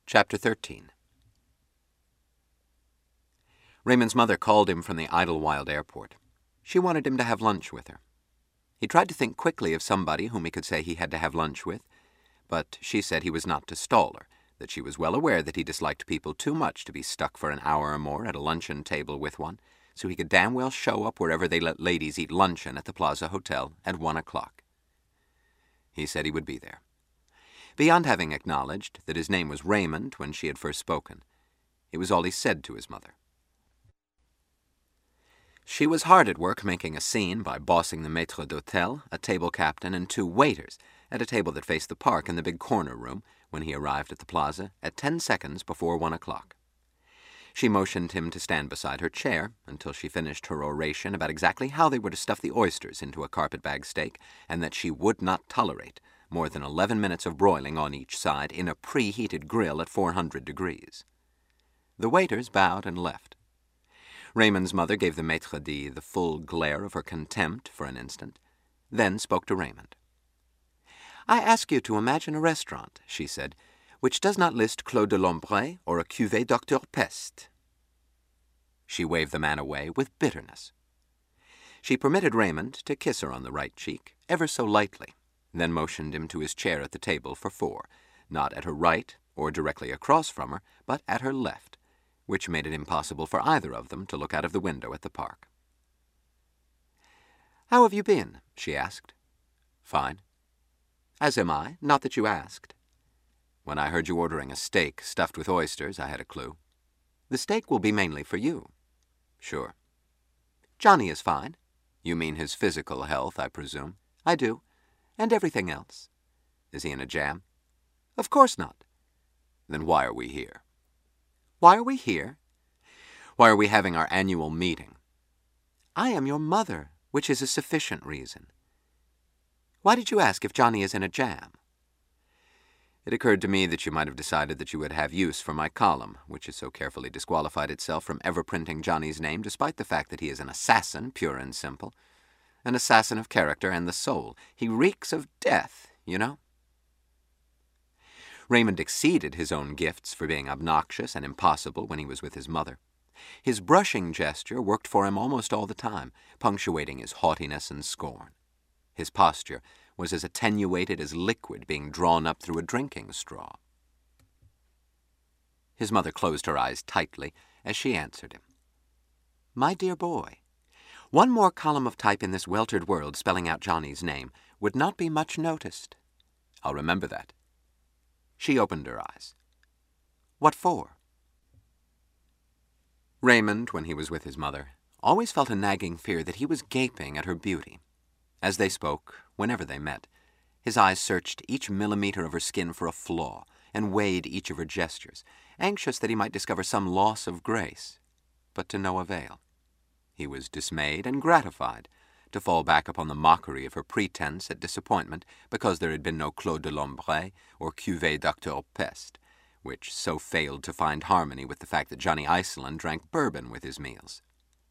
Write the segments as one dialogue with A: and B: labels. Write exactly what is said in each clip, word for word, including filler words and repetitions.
A: Chapter thirteen. Raymond's mother called him from the Idlewild airport. She wanted him to have lunch with her. He tried to think quickly of somebody whom he could say he had to have lunch with, but she said he was not to stall her, that she was well aware that he disliked people too much to be stuck for an hour or more at a luncheon table with one, so he could damn well show up wherever they let ladies eat luncheon at the Plaza Hotel at one o'clock. He said he would be there. Beyond having acknowledged that his name was Raymond when she had first spoken, it was all he said to his mother. She was hard at work making a scene by bossing the maître d'hôtel, a table captain, and two waiters at a table that faced the park in the big corner room when he arrived at the plaza at ten seconds before one o'clock. She motioned him to stand beside her chair until she finished her oration about exactly how they were to stuff the oysters into a carpetbag steak, and that she would not tolerate more than eleven minutes of broiling on each side in a preheated grill at four hundred degrees. The waiters bowed and left. Raymond's mother gave the maître d' the full glare of her contempt for an instant, then spoke to Raymond. "I ask you to imagine a restaurant," she said, "which does not list Claude de Lombray or a cuvée Docteur Peste." She waved the man away with bitterness. She permitted Raymond to kiss her on the right cheek, ever so lightly, then motioned him to his chair at the table for four, not at her right or directly across from her, but at her left, which made it impossible for either of them to look out of the window at the park. "How have you been?" she asked. "Fine." "As am I, not that you asked." "When I heard you ordering a steak stuffed with oysters, I had a clue." "The steak will be mainly for you." "Sure." "Johnny is fine." "You mean his physical health, I presume?" "I do. And everything else." "Is he in a jam?" "Of course not." "Then why are we here?" "Why are we here?" "Why are we having our annual meeting?" "I am your mother, which is a sufficient reason." "Why did you ask if Johnny is in a jam?" "It occurred to me that you might have decided that you would have use for my column, which has so carefully disqualified itself from ever printing Johnny's name, despite the fact that he is an assassin, pure and simple. An assassin of character and the soul. He reeks of death, you know." Raymond exceeded his own gifts for being obnoxious and impossible when he was with his mother. His brushing gesture worked for him almost all the time, punctuating his haughtiness and scorn. His posture was as attenuated as liquid being drawn up through a drinking straw. His mother closed her eyes tightly as she answered him. "My dear boy, one more column of type in this weltered world spelling out Johnny's name would not be much noticed." "I'll remember that." She opened her eyes. "What for?" Raymond, when he was with his mother, always felt a nagging fear that he was gaping at her beauty. As they spoke, whenever they met, his eyes searched each millimeter of her skin for a flaw and weighed each of her gestures, anxious that he might discover some loss of grace, but to no avail. He was dismayed and gratified to fall back upon the mockery of her pretense at disappointment because there had been no Claude de Lombray or cuvée Docteur Peste, which so failed to find harmony with the fact that Johnny Iceland drank bourbon with his meals.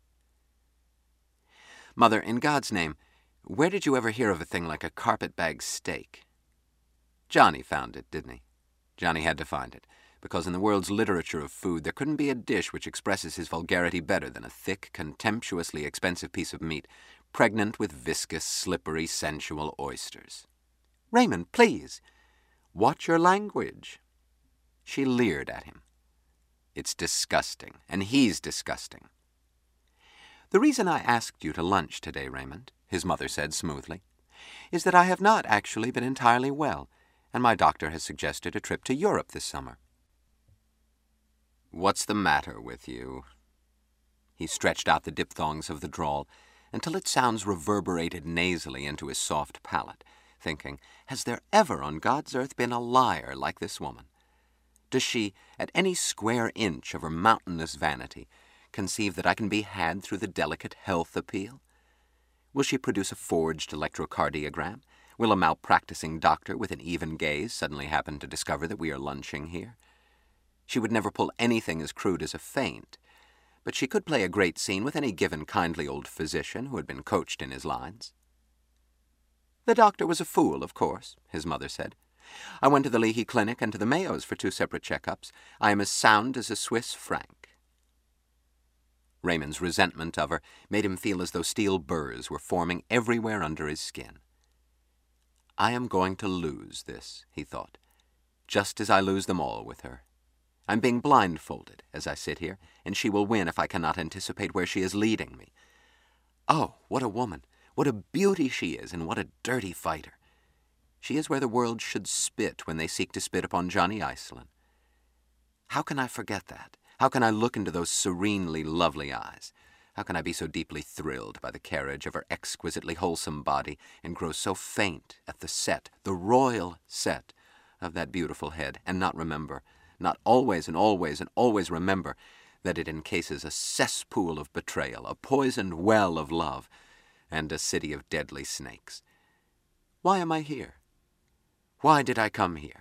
A: "Mother, in God's name, where did you ever hear of a thing like a carpetbag steak?" "Johnny found it, didn't he?" "Johnny had to find it, because in the world's literature of food there couldn't be a dish which expresses his vulgarity better than a thick, contemptuously expensive piece of meat, pregnant with viscous, slippery, sensual oysters." "Raymond, please." "Watch your language." She leered at him. "It's disgusting, and he's disgusting." "The reason I asked you to lunch today, Raymond," his mother said smoothly, "is that I have not actually been entirely well, and my doctor has suggested a trip to Europe this summer." "What's the matter with you?" He stretched out the diphthongs of the drawl until its sounds reverberated nasally into his soft palate, thinking, has there ever on God's earth been a liar like this woman? Does she, at any square inch of her mountainous vanity, conceive that I can be had through the delicate health appeal? Will she produce a forged electrocardiogram? Will a malpracticing doctor with an even gaze suddenly happen to discover that we are lunching here? She would never pull anything as crude as a feint, but she could play a great scene with any given kindly old physician who had been coached in his lines. "The doctor was a fool, of course," his mother said. I went to the Leahy Clinic and to the Mayo's for two separate checkups. I am as sound as a Swiss franc. Raymond's resentment of her made him feel as though steel burrs were forming everywhere under his skin. I am going to lose this, he thought, just as I lose them all with her. I'm being blindfolded as I sit here, and she will win if I cannot anticipate where she is leading me. Oh, what a woman! What a beauty she is, and what a dirty fighter! She is where the world should spit when they seek to spit upon Johnny Iceland. How can I forget that? How can I look into those serenely lovely eyes? How can I be so deeply thrilled by the carriage of her exquisitely wholesome body and grow so faint at the set, the royal set, of that beautiful head, and not remember, not always and always and always remember, that it encases a cesspool of betrayal, a poisoned well of love, and a city of deadly snakes? Why am I here? Why did I come here?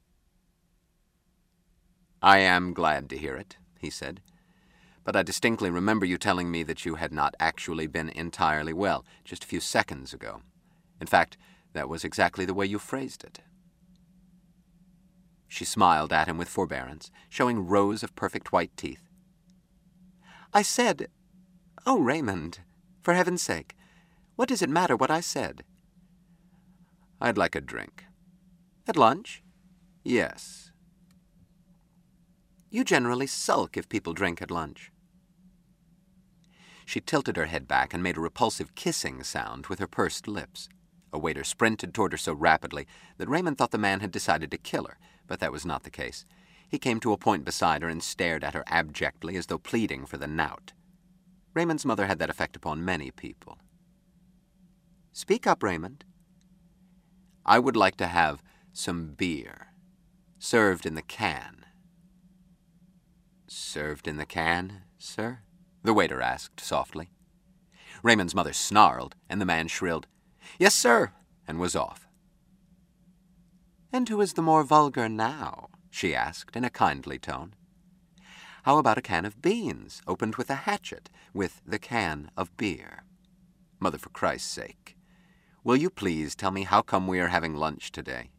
A: I am glad to hear it, he said, but I distinctly remember you telling me that you had not actually been entirely well just a few seconds ago. In fact, that was exactly the way you phrased it. She smiled at him with forbearance, showing rows of perfect white teeth. I said, "Oh, Raymond, for heaven's sake, what does it matter what I said?" I'd like a drink. At lunch? Yes. You generally sulk if people drink at lunch. She tilted her head back and made a repulsive kissing sound with her pursed lips. A waiter sprinted toward her so rapidly that Raymond thought the man had decided to kill her, but that was not the case. He came to a point beside her and stared at her abjectly as though pleading for the knout. Raymond's mother had that effect upon many people. Speak up, Raymond. I would like to have some beer, served in the can. Served in the can, sir? The waiter asked softly. Raymond's mother snarled, and the man shrilled, Yes, sir, and was off. And who is the more vulgar now? She asked in a kindly tone. How about a can of beans, opened with a hatchet, with the can of beer? Mother, for Christ's sake, will you please tell me how come we are having lunch today?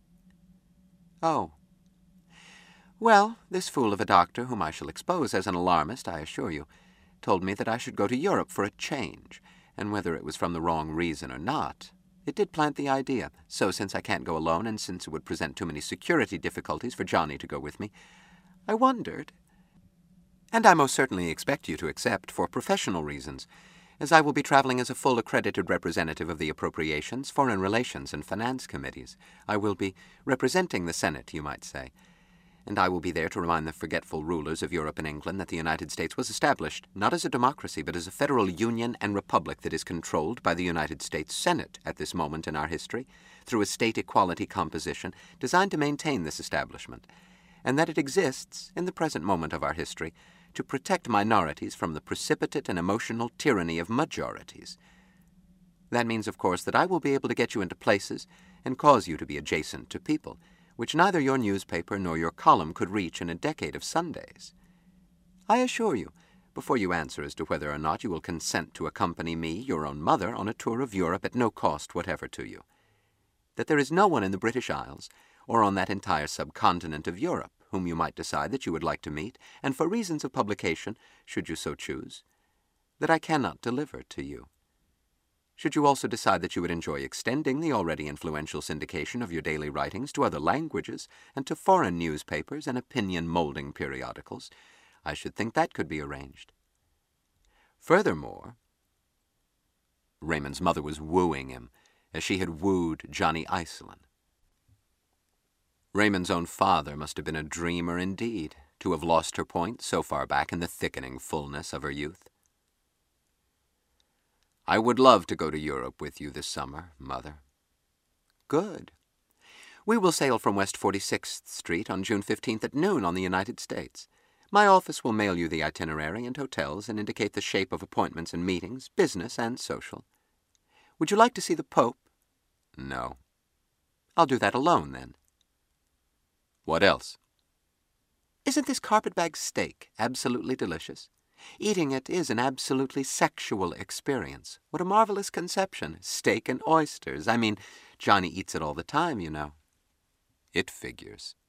A: Oh. Well, this fool of a doctor, whom I shall expose as an alarmist, I assure you, told me that I should go to Europe for a change, and whether it was from the wrong reason or not, it did plant the idea. So since I can't go alone, and since it would present too many security difficulties for Johnny to go with me, I wondered. And I most certainly expect you to accept for professional reasons, as I will be traveling as a full accredited representative of the Appropriations, Foreign Relations, and Finance Committees. I will be representing the Senate, you might say. And I will be there to remind the forgetful rulers of Europe and England that the United States was established not as a democracy, but as a federal union and republic that is controlled by the United States Senate at this moment in our history, through a state equality composition designed to maintain this establishment, and that it exists, in the present moment of our history, to protect minorities from the precipitate and emotional tyranny of majorities. That means, of course, that I will be able to get you into places and cause you to be adjacent to people, which neither your newspaper nor your column could reach in a decade of Sundays. I assure you, before you answer as to whether or not you will consent to accompany me, your own mother, on a tour of Europe at no cost whatever to you, that there is no one in the British Isles, or on that entire subcontinent of Europe, whom you might decide that you would like to meet, and for reasons of publication, should you so choose, that I cannot deliver to you. Should you also decide that you would enjoy extending the already influential syndication of your daily writings to other languages and to foreign newspapers and opinion-molding periodicals, I should think that could be arranged. Furthermore, Raymond's mother was wooing him, as she had wooed Johnny Iceland. Raymond's own father must have been a dreamer indeed, to have lost her point so far back in the thickening fullness of her youth. I would love to go to Europe with you this summer, Mother. Good. We will sail from West forty-sixth Street on June fifteenth at noon on the United States. My office will mail you the itinerary and hotels and indicate the shape of appointments and meetings, business and social. Would you like to see the Pope? No. I'll do that alone, then. What else? Isn't this carpetbag steak absolutely delicious? Eating it is an absolutely sexual experience. What a marvelous conception. Steak and oysters. I mean, Johnny eats it all the time, you know. It figures.